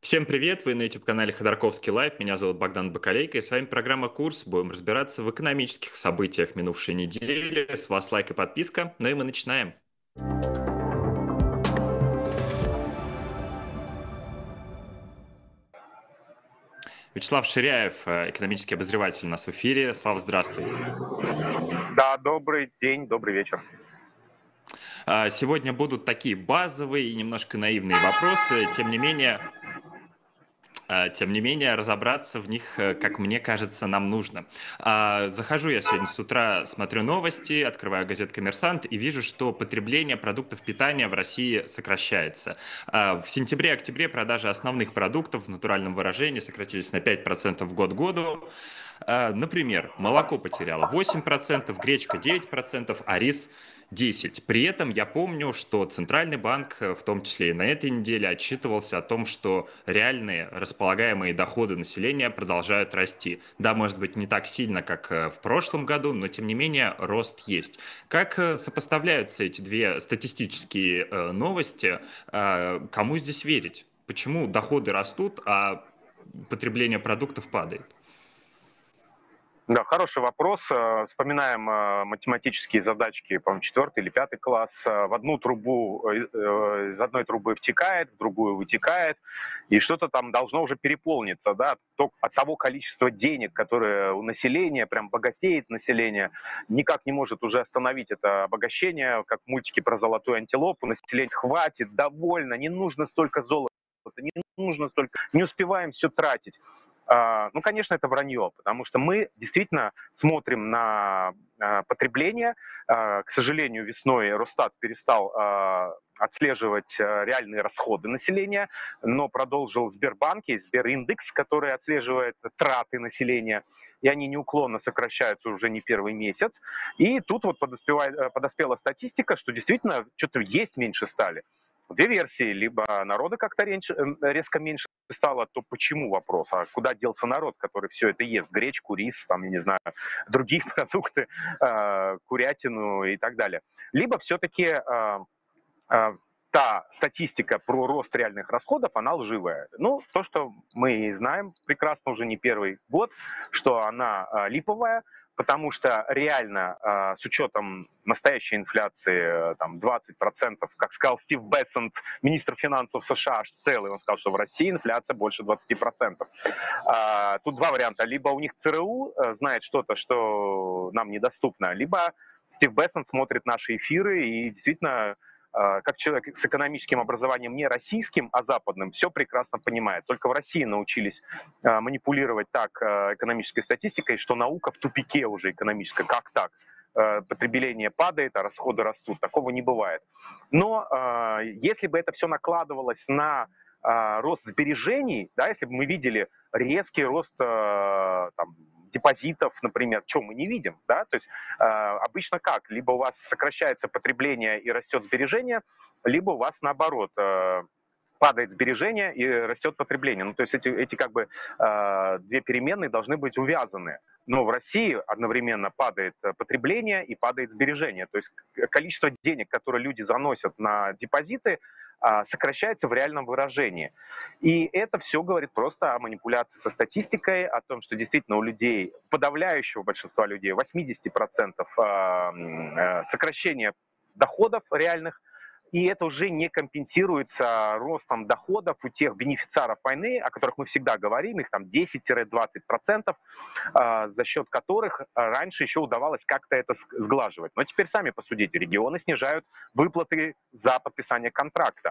Всем привет! Вы на YouTube-канале Ходорковский Лайв. Меня зовут Богдан Бакалейко, и с вами программа «Курс». Будем разбираться в экономических событиях минувшей недели. С вас лайк и подписка. Ну и мы начинаем. Вячеслав Ширяев, экономический обозреватель у нас в эфире. Слав, здравствуй. Да, добрый день, добрый вечер. Сегодня будут такие базовые и немножко наивные вопросы. Тем не менее, разобраться в них, как мне кажется, нам нужно. Захожу я сегодня с утра, смотрю новости, открываю газету «Коммерсант» и вижу, что потребление продуктов питания в России сокращается. В сентябре-октябре продажи основных продуктов в натуральном выражении сократились на 5% год к году. Например, молоко потеряло 8%, гречка 9%, а рис 10. При этом я помню, что Центральный банк, в том числе и на этой неделе, отчитывался о том, что реальные располагаемые доходы населения продолжают расти. Да, может быть, не так сильно, как в прошлом году, но тем не менее рост есть. Как сопоставляются эти две статистические новости? Кому здесь верить? Почему доходы растут, а потребление продуктов падает? Да, хороший вопрос. Вспоминаем математические задачки, по-моему, 4 или 5 класс. В одну трубу, из одной трубы втекает, в другую вытекает, и что-то там должно уже переполниться, да, от того количества денег, которое у населения, прям богатеет население, никак не может уже остановить это обогащение, как в мультике про золотую антилопу. Население хватит, довольно, не нужно столько золота, не нужно столько, не успеваем все тратить. Ну, конечно, это вранье, потому что мы действительно смотрим на потребление. К сожалению, весной Росстат перестал отслеживать реальные расходы населения, но продолжил Сбербанк, есть Сбериндекс, который отслеживает траты населения, и они неуклонно сокращаются уже не первый месяц. И тут вот подоспела статистика, что действительно что-то есть меньше стали. Две версии: либо народа как-то резко меньше стало, то почему вопрос, а куда делся народ, который все это ест, гречку, рис, там, я не знаю, другие продукты, курятину и так далее. Либо все-таки та статистика про рост реальных расходов, она лживая. Ну, то, что мы знаем прекрасно уже не первый год, что она липовая, потому что реально с учетом настоящей инфляции там 20%, как сказал Стив Бессент, министр финансов США, аж целый, он сказал, что в России инфляция больше 20%. Тут два варианта: либо у них ЦРУ знает что-то, что нам недоступно, либо Стив Бессент смотрит наши эфиры и действительно, как человек с экономическим образованием не российским, а западным, все прекрасно понимает. Только в России научились манипулировать так экономической статистикой, что наука в тупике уже экономическая. Как так? Потребление падает, а расходы растут. Такого не бывает. Но если бы это все накладывалось на рост сбережений, да, если бы мы видели резкий рост там, депозитов, например, что мы не видим, да, то есть обычно как? Либо у вас сокращается потребление и растет сбережение, либо у вас наоборот падает сбережение и растет потребление. Ну, то есть эти как бы две переменные должны быть увязаны. Но в России одновременно падает потребление и падает сбережение. То есть количество денег, которые люди заносят на депозиты, сокращается в реальном выражении. И это все говорит просто о манипуляции со статистикой, о том, что действительно у людей, подавляющего большинства людей, 80% сокращение доходов реальных, и это уже не компенсируется ростом доходов у тех бенефициаров войны, о которых мы всегда говорим, их там 10-20%, за счет которых раньше еще удавалось как-то это сглаживать. Но теперь сами посудите, регионы снижают выплаты за подписание контракта.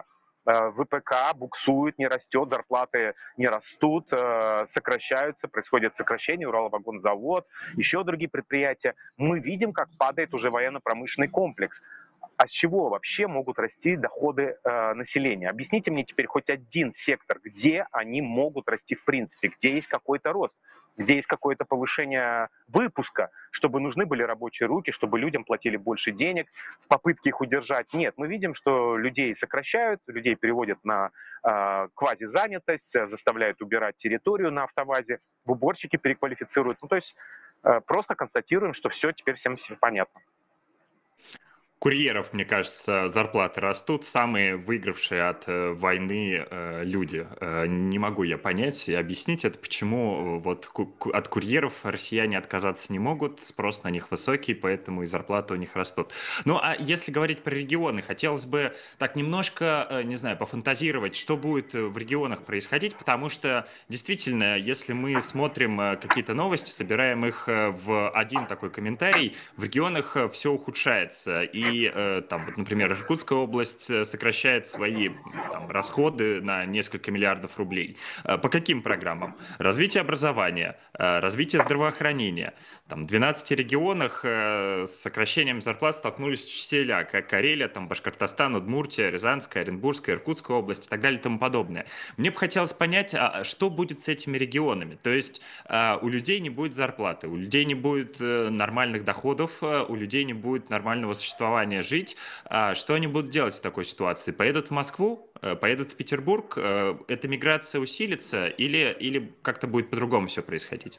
ВПК буксует, не растет, зарплаты не растут, сокращаются, происходит сокращение, Уралвагонзавод, еще другие предприятия. Мы видим, как падает уже военно-промышленный комплекс. А с чего вообще могут расти доходы населения? Объясните мне теперь хоть один сектор, где они могут расти в принципе, где есть какой-то рост, где есть какое-то повышение выпуска, чтобы нужны были рабочие руки, чтобы людям платили больше денег в попытке их удержать. Нет, мы видим, что людей сокращают, людей переводят на квазизанятость, заставляют убирать территорию на автовазе, в уборщики переквалифицируют. Ну, то есть просто констатируем, что все теперь всем понятно. курьеров, мне кажется, зарплаты растут, самые выигравшие от войны люди. Не могу я понять и объяснить это, почему вот от курьеров россияне отказаться не могут, спрос на них высокий, поэтому и зарплаты у них растут. Ну, а если говорить про регионы, хотелось бы так немножко, не знаю, пофантазировать, что будет в регионах происходить, потому что действительно, если мы смотрим какие-то новости, собираем их в один такой комментарий, в регионах все ухудшается. И там, вот, например, Иркутская область сокращает свои там, расходы на несколько миллиардов рублей. По каким программам? Развитие образования, развитие здравоохранения. Там, в 12 регионах с сокращением зарплат столкнулись учителя, как Карелия, там, Башкортостан, Удмуртия, Рязанская, Оренбургская, Иркутская область и так далее и тому подобное. Мне бы хотелось понять, что будет с этими регионами. То есть у людей не будет зарплаты, у людей не будет нормальных доходов, у людей не будет нормального существования жить. Что они будут делать в такой ситуации? Поедут в Москву, поедут в Петербург, эта миграция усилится или как-то будет по-другому все происходить?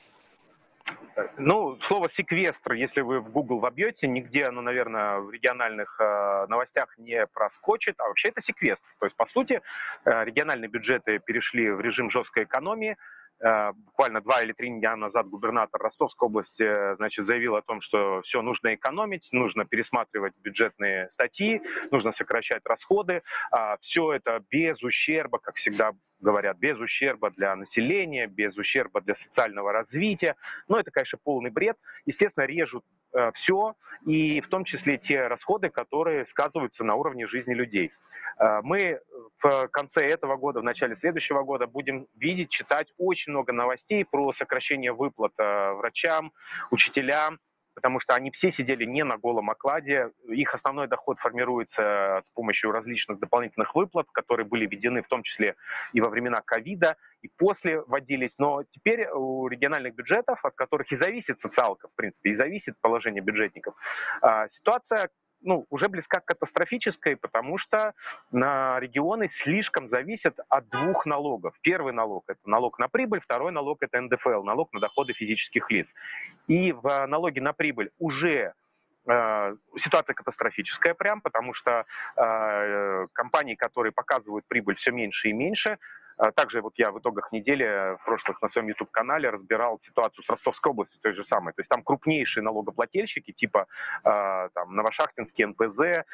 Ну, слово секвестр, если вы в Google вобьете, нигде оно, наверное, в региональных новостях не проскочит, а вообще это секвестр. То есть, по сути, региональные бюджеты перешли в режим жесткой экономии. Буквально 2 или 3 дня назад губернатор Ростовской области, значит, заявил о том, что все, нужно экономить, нужно пересматривать бюджетные статьи, нужно сокращать расходы. Все это без ущерба, как всегда говорят, без ущерба для населения, без ущерба для социального развития. Но это, конечно, полный бред. Естественно, режут все, и в том числе те расходы, которые сказываются на уровне жизни людей. Мы в конце этого года, в начале следующего года будем видеть, читать очень много новостей про сокращение выплат врачам, учителям, потому что они все сидели не на голом окладе. Их основной доход формируется с помощью различных дополнительных выплат, которые были введены в том числе и во времена ковида, и после вводились. Но теперь у региональных бюджетов, от которых и зависит социалка, в принципе, и зависит положение бюджетников, ситуация уже близка к катастрофической, потому что на регионы слишком зависят от двух налогов. Первый налог – это налог на прибыль, второй налог – это НДФЛ, налог на доходы физических лиц. И в налоге на прибыль уже ситуация катастрофическая прям, потому что компании, которые показывают прибыль все меньше и меньше. Также вот я в итогах недели в прошлых на своем YouTube-канале разбирал ситуацию с Ростовской областью той же самой. То есть там крупнейшие налогоплательщики, типа там, Новошахтинский НПЗ,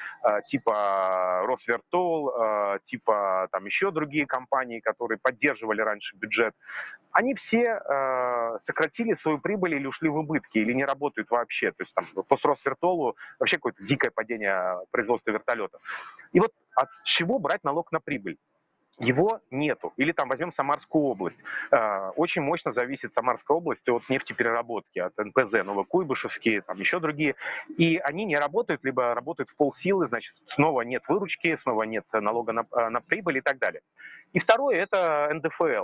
типа Росвертол, типа там еще другие компании, которые поддерживали раньше бюджет, они все сократили свою прибыль или ушли в убытки, или не работают вообще. То есть там по Росвертолу вообще какое-то дикое падение производства вертолетов. И вот от чего брать налог на прибыль? Его нету. Или там возьмем Самарскую область. Очень мощно зависит Самарская область от нефтепереработки, от НПЗ, Новокуйбышевские, там еще другие. И они не работают, либо работают в полсилы, значит, снова нет выручки, снова нет налога на прибыль и так далее. И второе – это НДФЛ.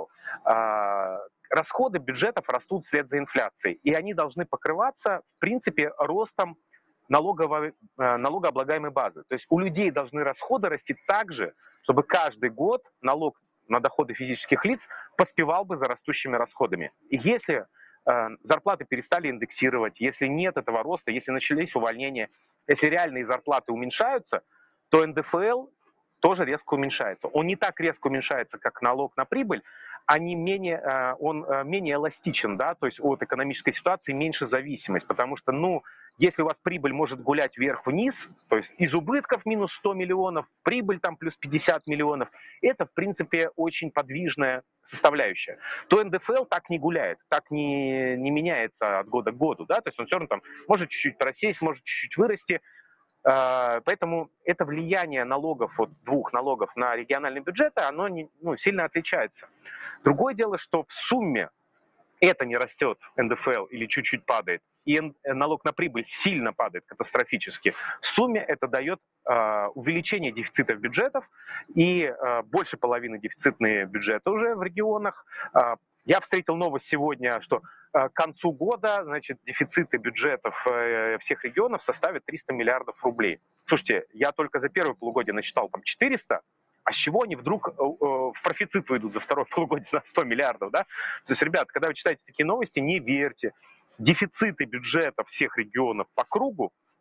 Расходы бюджетов растут вслед за инфляцией, и они должны покрываться, в принципе, ростом налогооблагаемой базы. То есть у людей должны расходы расти так же, чтобы каждый год налог на доходы физических лиц поспевал бы за растущими расходами. И если зарплаты перестали индексировать, если нет этого роста, если начались увольнения, если реальные зарплаты уменьшаются, то НДФЛ тоже резко уменьшается. Он не так резко уменьшается, как налог на прибыль, он менее эластичен, да, то есть от экономической ситуации меньше зависимость, потому что, если у вас прибыль может гулять вверх-вниз, то есть из убытков минус 100 миллионов, прибыль там плюс 50 миллионов, это, в принципе, очень подвижная составляющая, то НДФЛ так не гуляет, так не меняется от года к году, да, то есть он все равно там может чуть-чуть просесть, может чуть-чуть вырасти. Поэтому это влияние налогов, вот двух налогов на региональные бюджеты, оно сильно отличается. Другое дело, что в сумме это не растет, НДФЛ, или чуть-чуть падает, и налог на прибыль сильно падает катастрофически, в сумме это дает увеличение дефицитов бюджетов, и больше половины дефицитные бюджеты уже в регионах. Я встретил новость сегодня, что к концу года, значит, дефициты бюджетов всех регионов составят 300 миллиардов рублей. Слушайте, я только за первое полугодие насчитал там 400, а с чего они вдруг в профицит выйдут за второе полугодие на 100 миллиардов, да? То есть, ребят, когда вы читаете такие новости, не верьте. Дефициты бюджета всех регионов по кругу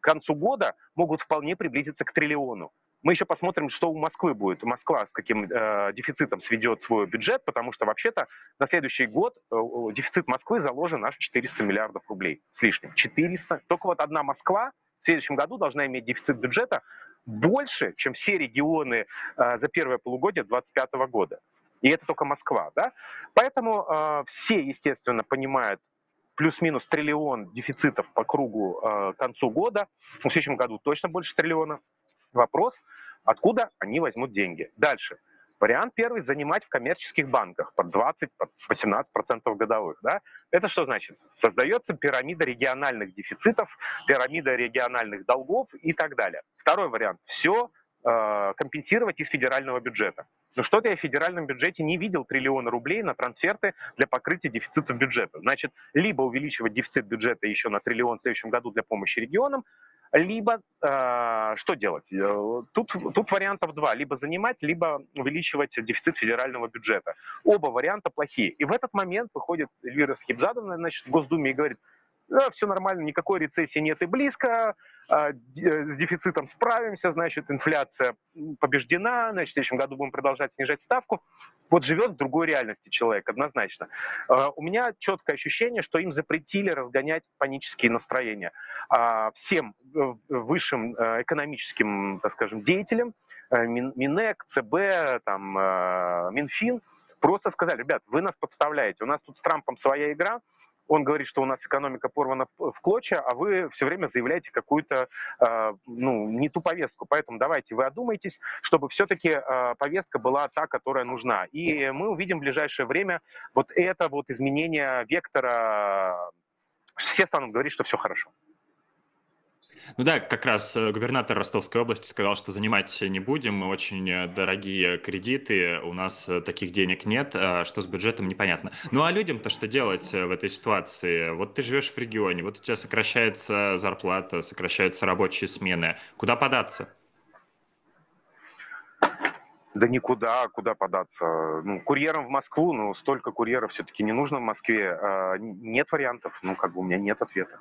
концу года могут вполне приблизиться к триллиону. Мы еще посмотрим, что у Москвы будет. Москва с каким дефицитом сведет свой бюджет, потому что вообще-то на следующий год дефицит Москвы заложен аж 400 миллиардов рублей с лишним. 400. Только вот одна Москва в следующем году должна иметь дефицит бюджета больше, чем все регионы за первое полугодие 2025 года. И это только Москва. Да? Поэтому все, естественно, понимают, плюс-минус триллион дефицитов по кругу к концу года. В следующем году точно больше триллиона. Вопрос, откуда они возьмут деньги. Дальше. Вариант первый – занимать в коммерческих банках под 20, под 18% годовых. Да? Это что значит? Создается пирамида региональных дефицитов, пирамида региональных долгов и так далее. Второй вариант – все компенсировать из федерального бюджета. Но что-то я в федеральном бюджете не видел триллиона рублей на трансферты для покрытия дефицита бюджета. Значит, либо увеличивать дефицит бюджета еще на триллион в следующем году для помощи регионам, либо что делать? Тут вариантов два. Либо занимать, либо увеличивать дефицит федерального бюджета. Оба варианта плохие. И в этот момент выходит Эльвира Схибзадовна, значит, в Госдуме и говорит: да, все нормально, никакой рецессии нет и близко, с дефицитом справимся, значит, инфляция побеждена, значит, в следующем году будем продолжать снижать ставку. Вот живет в другой реальности человек, однозначно. У меня четкое ощущение, что им запретили разгонять панические настроения. Всем высшим экономическим, так скажем, деятелям, Минэк, ЦБ, там, Минфин, просто сказали: ребят, вы нас подставляете, у нас тут с Трампом своя игра, он говорит, что у нас экономика порвана в клочья, а вы все время заявляете какую-то не ту повестку. Поэтому давайте вы одумайтесь, чтобы все-таки повестка была та, которая нужна. И мы увидим в ближайшее время вот это вот изменение вектора. Все станут говорить, что все хорошо. Ну да, как раз губернатор Ростовской области сказал, что занимать не будем, очень дорогие кредиты, у нас таких денег нет, что с бюджетом непонятно. Ну а людям-то что делать в этой ситуации? Вот ты живешь в регионе, вот у тебя сокращается зарплата, сокращаются рабочие смены. Куда податься? Да никуда, куда податься. Ну, курьером в Москву, но столько курьеров все-таки не нужно в Москве. Нет вариантов, у меня нет ответа.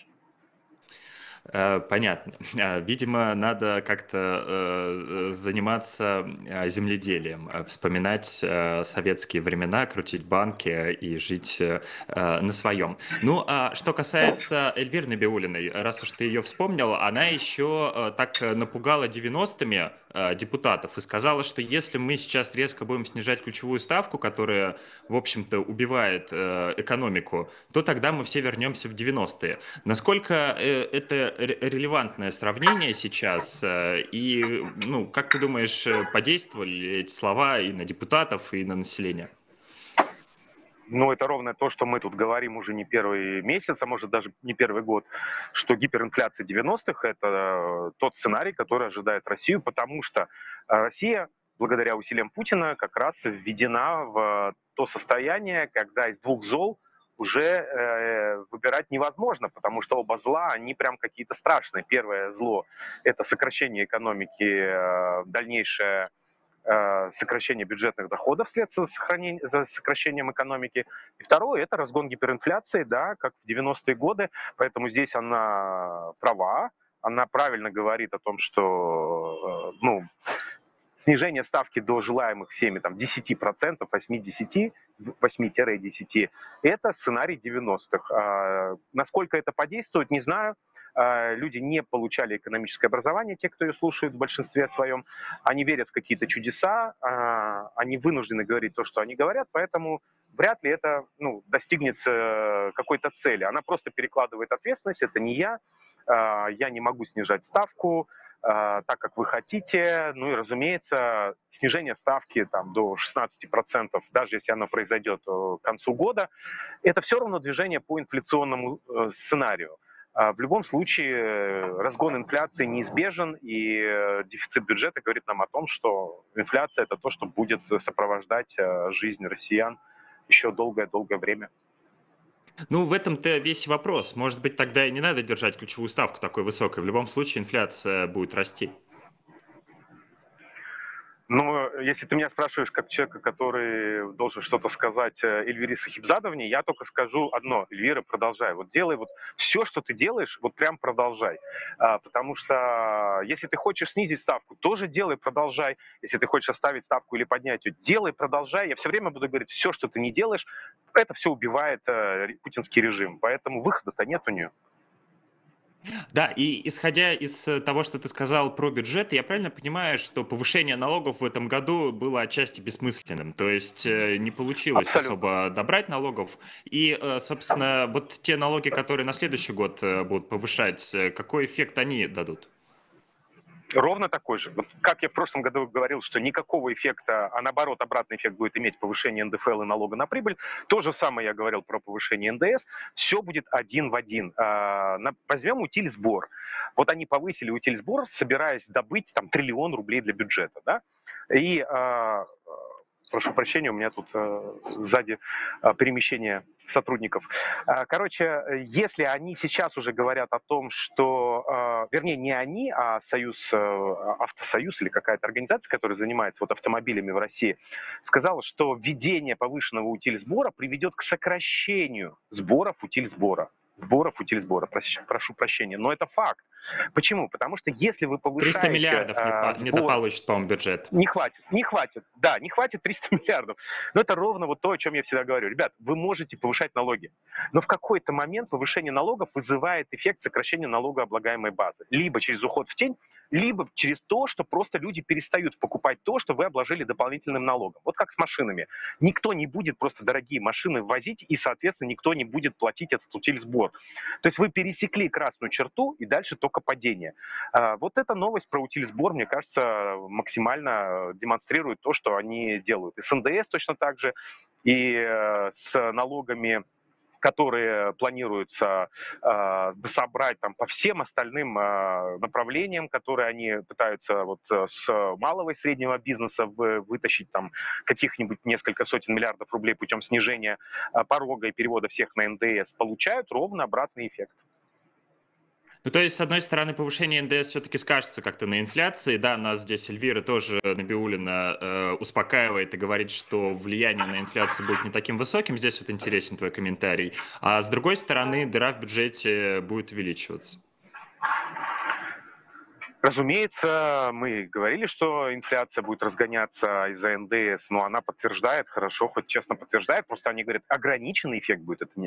Понятно. Видимо, надо как-то заниматься земледелием, вспоминать советские времена, крутить банки и жить на своем. Ну, а что касается Эльвиры Набиуллиной, раз уж ты ее вспомнил, она еще так напугала 90-ми депутатов и сказала, что если мы сейчас резко будем снижать ключевую ставку, которая, в общем-то, убивает экономику, то тогда мы все вернемся в 90-е. Насколько это релевантное сравнение сейчас? И, ну, как ты думаешь, подействовали эти слова и на депутатов, и на население? Ну, это ровно то, что мы тут говорим уже не первый месяц, а может даже не первый год, что гиперинфляция 90-х – это тот сценарий, который ожидает Россию, потому что Россия, благодаря усилиям Путина, как раз введена в то состояние, когда из двух зол уже выбирать невозможно, потому что оба зла, они прям какие-то страшные. Первое зло – это сокращение экономики, дальнейшее сокращение бюджетных доходов вслед за сокращением экономики. И второе – это разгон гиперинфляции, да, как в 90-е годы. Поэтому здесь она права, она правильно говорит о том, что снижение ставки до желаемых всеми там, 10%, 8-10, это сценарий 90-х. Насколько это подействует, не знаю. Люди не получали экономическое образование, те, кто ее слушает в большинстве своем. Они верят в какие-то чудеса, они вынуждены говорить то, что они говорят, поэтому вряд ли это достигнет какой-то цели. Она просто перекладывает ответственность, это не я не могу снижать ставку, так, как вы хотите. Ну и, разумеется, снижение ставки там, до 16%, даже если оно произойдет к концу года, это все равно движение по инфляционному сценарию. В любом случае разгон инфляции неизбежен, и дефицит бюджета говорит нам о том, что инфляция – это то, что будет сопровождать жизнь россиян еще долгое-долгое время. Ну, в этом-то весь вопрос. Может быть, тогда и не надо держать ключевую ставку такой высокой. В любом случае инфляция будет расти. Но если ты меня спрашиваешь как человека, который должен что-то сказать Эльвире Сахибзадовне, я только скажу одно: Эльвира, продолжай. Вот делай вот все, что ты делаешь, вот прям продолжай. Потому что если ты хочешь снизить ставку, тоже делай, продолжай. Если ты хочешь оставить ставку или поднять ее, делай, продолжай. Я все время буду говорить: все, что ты не делаешь, это все убивает путинский режим. Поэтому выхода-то нет у нее. Да, и исходя из того, что ты сказал про бюджет, я правильно понимаю, что повышение налогов в этом году было отчасти бессмысленным? То есть не получилось Абсолютно. особо добрать налогов. И, собственно, вот те налоги, которые на следующий год будут повышать, какой эффект они дадут? Ровно такой же. Вот как я в прошлом году говорил, что никакого эффекта, а наоборот обратный эффект будет иметь повышение НДФЛ и налога на прибыль, то же самое я говорил про повышение НДС. Все будет один в один. Возьмем утиль-сбор. Вот они повысили утиль-сбор, собираясь добыть там 1 000 000 000 рублей для бюджета. Да? И прошу прощения, у меня тут сзади перемещение сотрудников. Короче, если они сейчас уже говорят о том, что, вернее, не они, а Союз, Автосоюз или какая-то организация, которая занимается вот автомобилями в России, сказала, что введение повышенного утильсбора приведет к сокращению сборов утильсбора, прошу прощения, но это факт. Почему? Потому что если вы 300 повышаете миллиардов не сбор, дополучит, по-моему, бюджет. не хватит, да, не хватит 300 миллиардов. Но это ровно вот то, о чем я всегда говорю. Ребят, вы можете повышать налоги, но в какой-то момент повышение налогов вызывает эффект сокращения налогооблагаемой базы. Либо через уход в тень, либо через то, что просто люди перестают покупать то, что вы обложили дополнительным налогом. Вот как с машинами. Никто не будет просто дорогие машины ввозить, и, соответственно, никто не будет платить этот утильсбор. То есть вы пересекли красную черту, и дальше только падение. Вот эта новость про утильсбор, мне кажется, максимально демонстрирует то, что они делают. И с НДС точно так же, и с налогами, которые планируются собрать там по всем остальным направлениям, которые они пытаются вот с малого и среднего бизнеса вытащить там каких-нибудь несколько сотен миллиардов рублей путем снижения порога и перевода всех на НДС, получают ровно обратный эффект. Ну, то есть, с одной стороны, повышение НДС все-таки скажется как-то на инфляции. Да, нас здесь Эльвира тоже Набиуллина успокаивает и говорит, что влияние на инфляцию будет не таким высоким. Здесь вот интересен твой комментарий. А с другой стороны, дыра в бюджете будет увеличиваться. Разумеется, мы говорили, что инфляция будет разгоняться из-за НДС, но она подтверждает, хорошо, хоть честно подтверждает, просто они говорят, ограниченный эффект будет это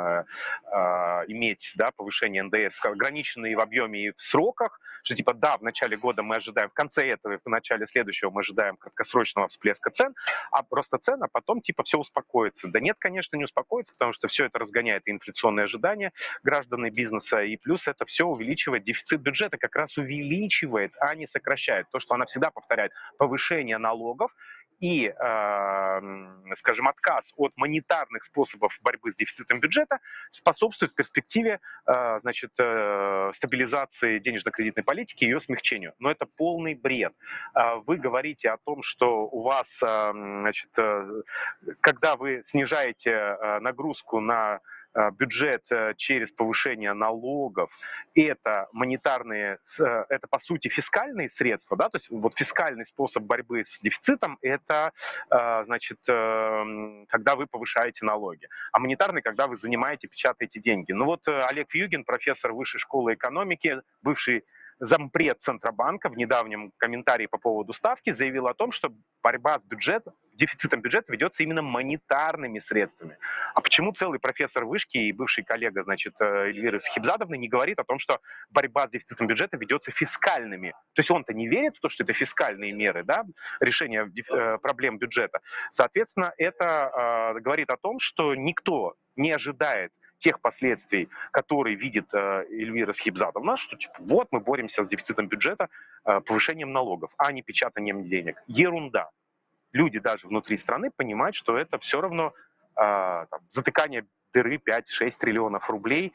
иметь, да, повышение НДС, ограниченный в объеме и в сроках, что типа да, в начале года мы ожидаем, в конце этого и в начале следующего мы ожидаем краткосрочного всплеска цен, а просто цен, а потом типа все успокоится. Да нет, конечно, не успокоится, потому что все это разгоняет и инфляционные ожидания граждан и бизнеса, и плюс это все увеличивает дефицит бюджета, как раз увеличивает, а не сокращает. То, что она всегда повторяет, повышение налогов и, скажем, отказ от монетарных способов борьбы с дефицитом бюджета способствует в перспективе, значит, стабилизации денежно-кредитной политики и ее смягчению. Но это полный бред. Вы говорите о том, что у вас, значит, когда вы снижаете нагрузку на бюджет через повышение налогов, это монетарные, это по сути фискальные средства, да, то есть вот фискальный способ борьбы с дефицитом, это, значит, когда вы повышаете налоги, а монетарный, когда вы занимаете, печатаете деньги. Ну вот Олег Вьюгин, профессор Высшей школы экономики, бывший зампред Центробанка, в недавнем комментарии по поводу ставки заявил о том, что борьба с дефицитом бюджета ведется именно монетарными средствами. А почему целый профессор вышки и бывший коллега, значит, Эльвиры Сахибзадовны не говорит о том, что борьба с дефицитом бюджета ведется фискальными? То есть он-то не верит в то, что это фискальные меры, да, решение проблем бюджета. Соответственно, это говорит о том, что никто не ожидает тех последствий, которые видит Эльвира Схибзадовна, что типа вот мы боремся с дефицитом бюджета повышением налогов, а не печатанием денег. Ерунда. Люди даже внутри страны понимают, что это все равно там, затыкание дыры 5-6 триллионов рублей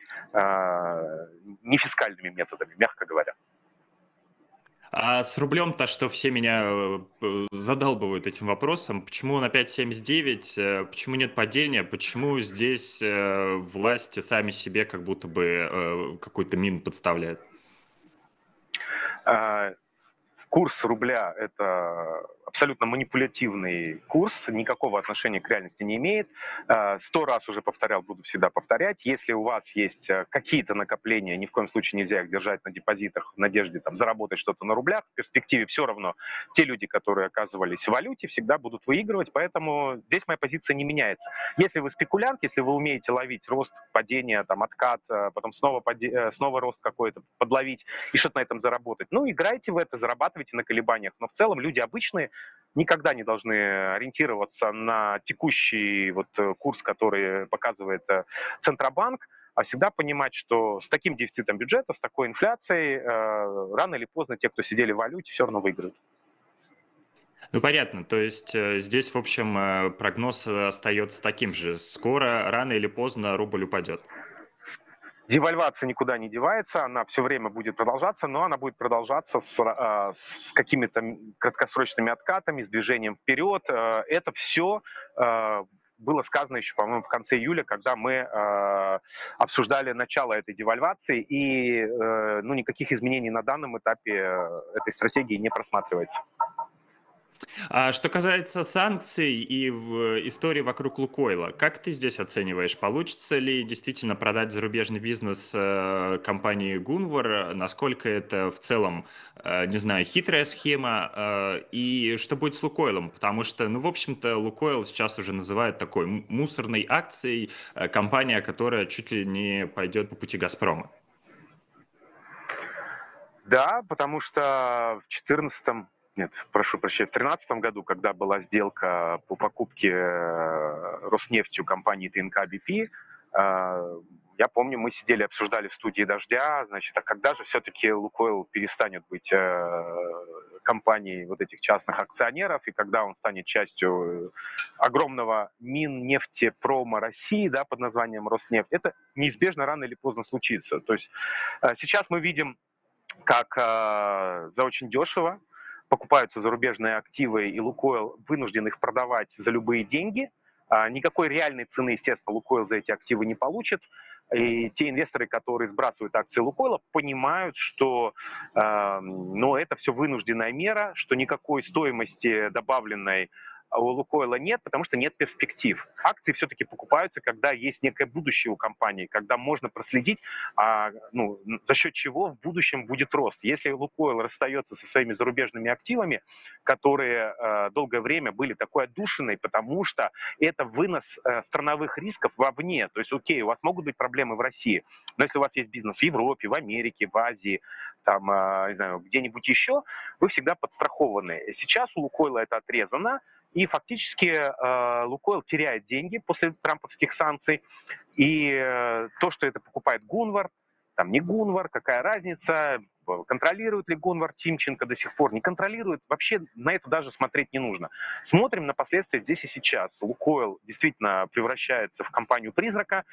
не фискальными методами, мягко говоря. А с рублем-то, что все меня задалбывают этим вопросом, почему он опять 79, почему нет падения, почему здесь власти сами себе как будто бы какой-то мин подставляют? Курс рубля – это абсолютно манипулятивный курс, никакого отношения к реальности не имеет. 100 раз уже повторял, буду всегда повторять. Если у вас есть какие-то накопления, ни в коем случае нельзя их держать на депозитах в надежде там, заработать что-то на рублях. В перспективе все равно те люди, которые оказывались в валюте, всегда будут выигрывать, поэтому здесь моя позиция не меняется. Если вы спекулянт, если вы умеете ловить рост, падение, там, откат, потом снова рост какой-то, подловить и что-то на этом заработать, ну, играйте в это, зарабатывайте на колебаниях. Но в целом люди обычные никогда не должны ориентироваться на текущий курс, который показывает Центробанк, а всегда понимать, что с таким дефицитом бюджета, с такой инфляцией, рано или поздно те, кто сидели в валюте, все равно выиграют. Ну, понятно. То есть здесь, в общем, прогноз остается таким же. Скоро, рано или поздно рубль упадет. Девальвация никуда не девается, она все время будет продолжаться, но она будет продолжаться с какими-то краткосрочными откатами, с движением вперед. Это все было сказано еще, по-моему, в конце июля, когда мы обсуждали начало этой девальвации, и ну, никаких изменений на данном этапе этой стратегии не просматривается. А что касается санкций и истории вокруг Лукойла, как ты здесь оцениваешь? Получится ли действительно продать зарубежный бизнес компании Gunvor? Насколько это в целом, не знаю, хитрая схема? И что будет с Лукойлом? Потому что, ну, в общем-то, Лукойл сейчас уже называют такой мусорной акцией, компания, которая чуть ли не пойдет по пути Газпрома. Да, потому что в 2014, нет, прошу прощения, в 2013 году, когда была сделка по покупке Роснефтью компании ТНК БП, я помню, мы сидели, обсуждали в студии «Дождя», значит, а когда же все-таки «Лукойл» перестанет быть компанией вот этих частных акционеров, и когда он станет частью огромного Миннефтепрома России, да, под названием «Роснефть», это неизбежно рано или поздно случится. То есть сейчас мы видим, как за очень дешево покупаются зарубежные активы, и «Лукойл» вынужден их продавать за любые деньги. Никакой реальной цены, естественно, «Лукойл» за эти активы не получит. И те инвесторы, которые сбрасывают акции «Лукойла», понимают, что ну, это все вынужденная мера, что никакой стоимости добавленной у «Лукойла» нет, потому что нет перспектив. Акции все-таки покупаются, когда есть некое будущее у компании, когда можно проследить, ну, за счет чего в будущем будет рост. Если «Лукойл» расстается со своими зарубежными активами, которые долгое время были такой отдушиной, потому что это вынос страновых рисков вовне. То есть, окей, у вас могут быть проблемы в России, но если у вас есть бизнес в Европе, в Америке, в Азии, там, не знаю, где-нибудь еще, вы всегда подстрахованы. Сейчас у «Лукойла» это отрезано, и фактически «Лукойл» теряет деньги после трамповских санкций. И то, что это покупает Gunvor, там не Gunvor, какая разница, контролирует ли Gunvor Тимченко до сих пор, не контролирует, вообще на это даже смотреть не нужно. Смотрим на последствия здесь и сейчас. «Лукойл» действительно превращается в компанию-призрака.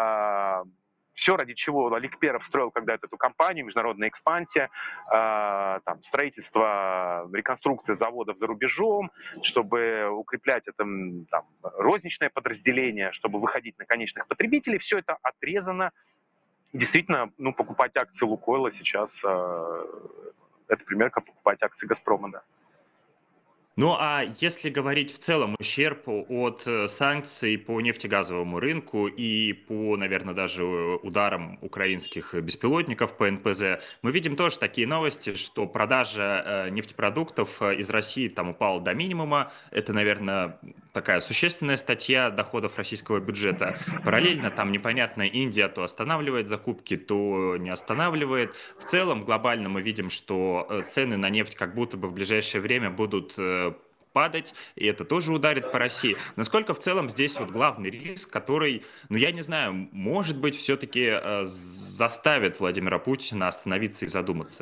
Все, ради чего Олег Перов строил когда-то эту компанию, международная экспансия, там, строительство, реконструкция заводов за рубежом, чтобы укреплять это там, розничное подразделение, чтобы выходить на конечных потребителей, все это отрезано. И действительно, ну, покупать акции «Лукойла» сейчас это пример, как покупать акции «Газпрома», да. Ну, а если говорить в целом ущерб от санкций по нефтегазовому рынку и по, наверное, даже ударам украинских беспилотников по НПЗ, мы видим тоже такие новости, что продажа нефтепродуктов из России там упала до минимума. Это, наверное, такая существенная статья доходов российского бюджета. Параллельно там непонятно, Индия то останавливает закупки, то не останавливает. В целом, глобально мы видим, что цены на нефть как будто бы в ближайшее время будут падать, и это тоже ударит по России. Насколько в целом здесь вот главный риск, который, ну я не знаю, может быть, все-таки заставит Владимира Путина остановиться и задуматься?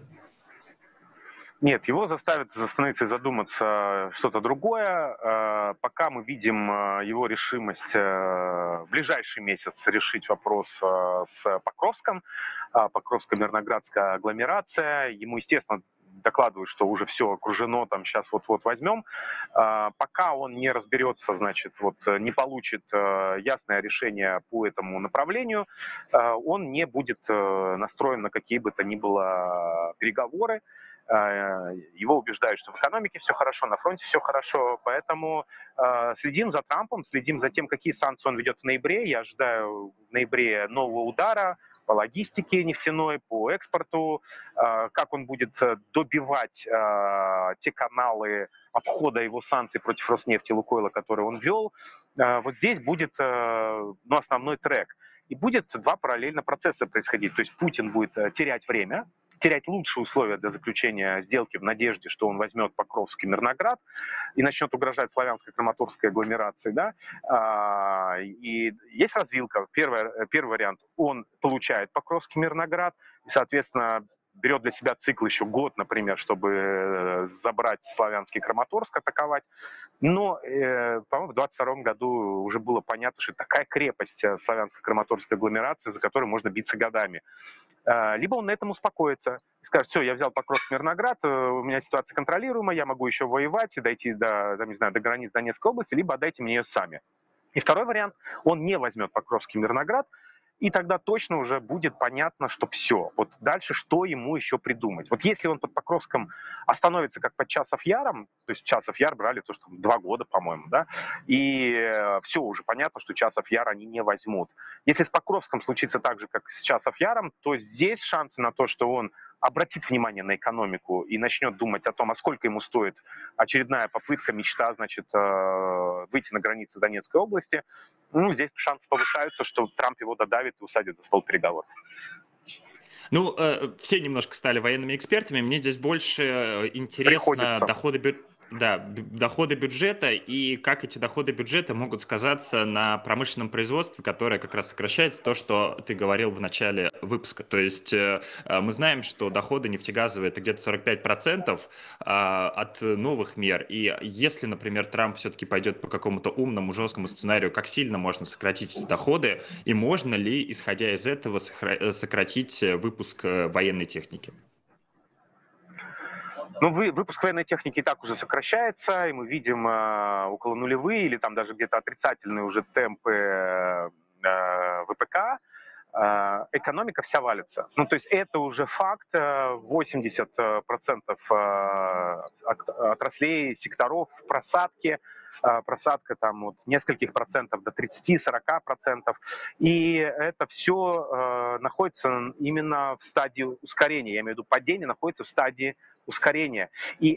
Нет, его заставит остановиться и задуматься что-то другое. Пока мы видим его решимость в ближайший месяц решить вопрос с Покровском, Покровско-Мирноградская агломерация. Ему, естественно, докладывают, что уже все окружено, там сейчас вот-вот возьмем. Пока он не разберется, значит, вот не получит ясное решение по этому направлению, он не будет настроен на какие бы то ни было переговоры. Его убеждают, что в экономике все хорошо, на фронте все хорошо, поэтому следим за Трампом, следим за тем, какие санкции он ведет в ноябре. Я ожидаю в ноябре нового удара по логистике нефтяной, по экспорту, как он будет добивать те каналы обхода его санкций против Роснефти и Лукойла, которые он вел. Вот здесь будет основной трек. И будет два параллельно процесса происходить. То есть Путин будет терять время, терять лучшие условия для заключения сделки в надежде, что он возьмет Покровск и Мирноград и начнет угрожать славянско-краматорской агломерации. Да? И есть развилка. Первый вариант. Он получает Покровский Мирноград и, соответственно, берет для себя цикл еще год, например, чтобы забрать славянский Краматорск, атаковать. Но, по-моему, в 2022 году уже было понятно, что это такая крепость славянско-краматорской агломерации, за которой можно биться годами. Либо он на этом успокоится и скажет: все, я взял Покровск, Мирноград, у меня ситуация контролируемая, я могу еще воевать и дойти до границ Донецкой области, либо отдайте мне ее сами. И второй вариант: он не возьмет Покровский Мирноград, и тогда точно уже будет понятно, что все. Вот дальше что ему еще придумать? Вот если он под Покровском остановится, как под Часов-Яром, то есть Часов-Яр брали то, что 2 года, по-моему, да, и все, уже понятно, что Часов-Яр они не возьмут. Если с Покровском случится так же, как с Часов-Яром, то здесь шансы на то, что он обратит внимание на экономику и начнет думать о том, а сколько ему стоит очередная попытка, мечта, значит, выйти на границы Донецкой области, ну, здесь шансы повышаются, что Трамп его додавит и усадит за стол переговоров. Ну, все немножко стали военными экспертами. Мне здесь больше интересно доходы бюджета и как эти доходы бюджета могут сказаться на промышленном производстве, которое как раз сокращается, то, что ты говорил в начале выпуска. То есть мы знаем, что доходы нефтегазовые — это где-то 45% от новых мер. И если, например, Трамп все-таки пойдет по какому-то умному, жесткому сценарию, как сильно можно сократить эти доходы, и можно ли, исходя из этого, сократить выпуск военной техники? Ну, выпуск военной техники и так уже сокращается, и мы видим около нулевые или там даже где-то отрицательные уже темпы ВПК. Экономика вся валится. Ну, то есть это уже факт. 80% отраслей, секторов просадки, просадка там от нескольких процентов до 30-40%. И это все находится именно в стадии ускорения. Я имею в виду, падение находится в стадии ускорения. И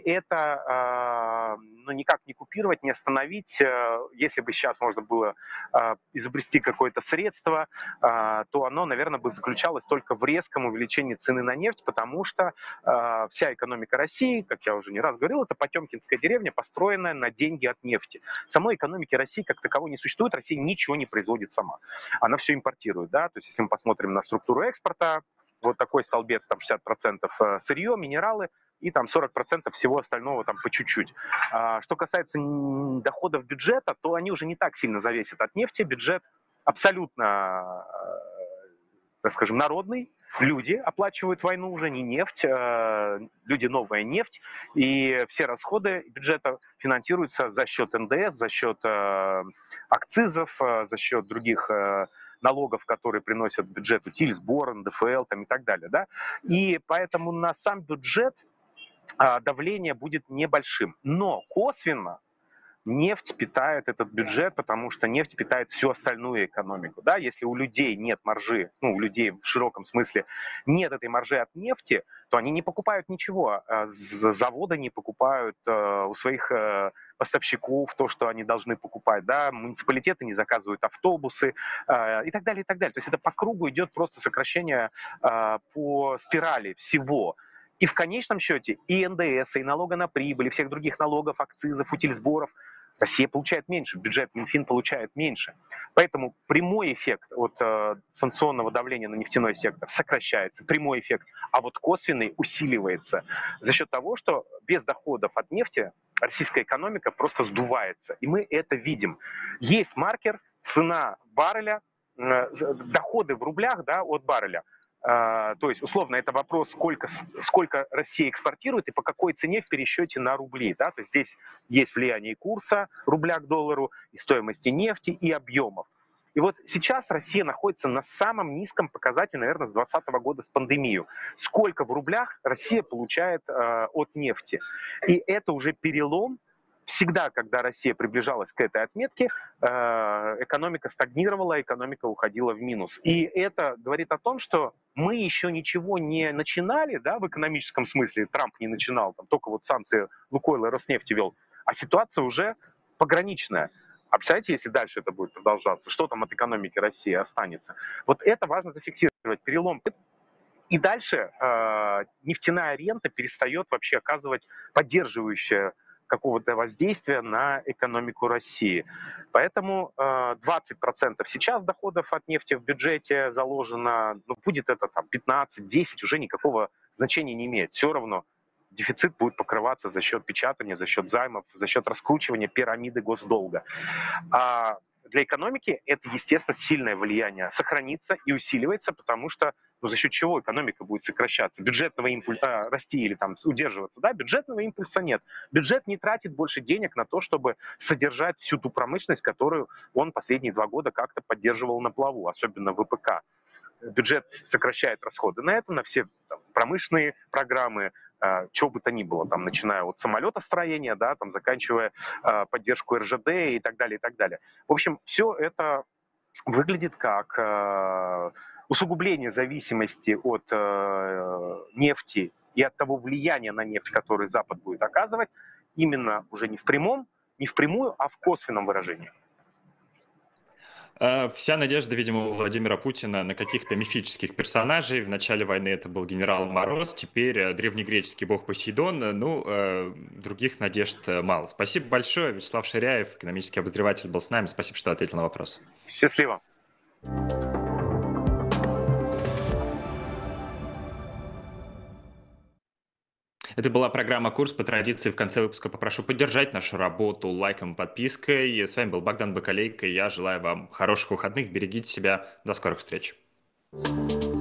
это никак не купировать, не остановить. Если бы сейчас можно было изобрести какое-то средство, то оно, наверное, бы заключалось только в резком увеличении цены на нефть, потому что вся экономика России, как я уже не раз говорил, это потемкинская деревня, построенная на деньги от нефти. Самой экономики России как таковой не существует, Россия ничего не производит сама. Она все импортирует. Да? То есть если мы посмотрим на структуру экспорта, вот такой столбец, там 60% сырье, минералы, и там 40% всего остального там по чуть-чуть. Что касается доходов бюджета, то они уже не так сильно зависят от нефти. Бюджет абсолютно, так скажем, народный. Люди оплачивают войну уже, не нефть. Люди — новая нефть. И все расходы бюджета финансируются за счет НДС, за счет акцизов, за счет других налогов, которые приносят бюджету Тильсбор, НДФЛ там, и так далее. Да? И поэтому на сам бюджет давление будет небольшим. Но косвенно нефть питает этот бюджет, потому что нефть питает всю остальную экономику. Да? Если у людей нет маржи, ну, у людей в широком смысле нет этой маржи от нефти, то они не покупают ничего. Заводы не покупают у своих поставщиков то, что они должны покупать. Да? Муниципалитеты не заказывают автобусы и так далее, и так далее. То есть это по кругу идет просто сокращение по спирали всего. И в конечном счете и НДС, и налога на прибыль, и всех других налогов, акцизов, утильсборов Россия получает меньше, бюджет Минфин получает меньше. Поэтому прямой эффект от санкционного давления на нефтяной сектор сокращается, прямой эффект, а вот косвенный усиливается за счет того, что без доходов от нефти российская экономика просто сдувается. И мы это видим. Есть маркер, цена барреля, доходы в рублях, да, от барреля. То есть, условно, это вопрос, сколько Россия экспортирует и по какой цене в пересчете на рубли. Да? То есть здесь есть влияние курса рубля к доллару, и стоимости нефти, и объемов. И И вот сейчас Россия находится на самом низком показателе, наверное, с 2020 года, с пандемией. Сколько в рублях Россия получает от нефти? И это уже перелом. Всегда, когда Россия приближалась к этой отметке, экономика стагнировала, экономика уходила в минус. И это говорит о том, что мы еще ничего не начинали, да, в экономическом смысле. Трамп не начинал, там, только вот санкции Лукойла и Роснефти вел. А ситуация уже пограничная. А представляете, если дальше это будет продолжаться, что там от экономики России останется? Вот это важно зафиксировать. Перелом. И дальше нефтяная рента перестает вообще оказывать поддерживающее какого-то воздействия на экономику России. Поэтому 20% сейчас доходов от нефти в бюджете заложено, ну, будет это там 15-10, уже никакого значения не имеет. Все равно дефицит будет покрываться за счет печатания, за счет займов, за счет раскручивания пирамиды госдолга. А для экономики это, естественно, сильное влияние сохранится и усиливается, потому что за счет чего экономика будет сокращаться? Бюджетного импульса расти или там удерживаться, да? Бюджетного импульса нет. Бюджет не тратит больше денег на то, чтобы содержать всю ту промышленность, которую он последние 2 года как-то поддерживал на плаву, особенно ВПК. Бюджет сокращает расходы на это, на все там, промышленные программы, чего бы то ни было, там, начиная от самолетостроения, да, там, заканчивая поддержку РЖД и так далее, и так далее. В общем, все это выглядит как усугубление зависимости от нефти и от того влияния на нефть, которое Запад будет оказывать, именно уже не впрямую, а в косвенном выражении. Вся надежда, видимо, у Владимира Путина на каких-то мифических персонажей. В начале войны это был генерал Мороз, теперь древнегреческий бог Посейдон. Ну, других надежд мало. Спасибо большое. Вячеслав Ширяев, экономический обозреватель, был с нами. Спасибо, что ответил на вопрос. Счастливо. Это была программа «Курс». По традиции в конце выпуска попрошу поддержать нашу работу лайком и подпиской. С вами был Богдан Бакалейко. Я желаю вам хороших выходных. Берегите себя. До скорых встреч.